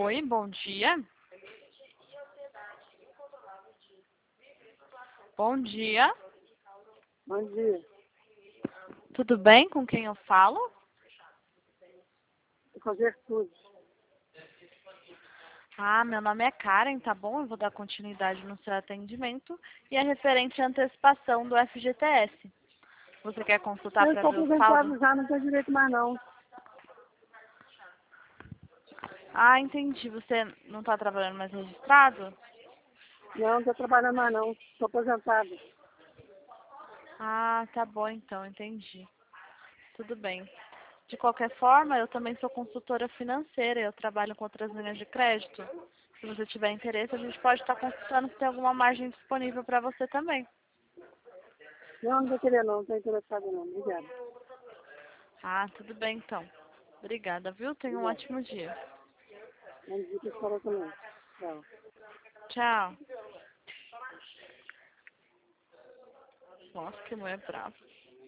Oi, bom dia. Bom dia. Bom dia. Tudo bem? Com quem eu falo? Com Gertrude. Ah, meu nome é Karen, tá bom? Eu vou dar continuidade no seu atendimento e é referente à antecipação do FGTS. Você quer consultar Eu para estou ver o saldo? aposentado já, não tenho direito mais não. Ah, entendi. Você não está trabalhando mais registrado? Não estou trabalhando mais não. Estou aposentado. Ah, tá bom então, entendi. Tudo bem. De qualquer forma, eu também sou consultora financeira, eu trabalho com outras linhas de crédito. Se você tiver interesse, a gente pode estar consultando se tem alguma margem disponível para você também. Não vou querer não, não estou interessado não. Obrigada. Ah, tudo bem então. Obrigada, viu? Tenha um Obrigada. ótimo dia. Bom dia para a senhora também. Tchau. Tchau. Nossa, que mulher brava.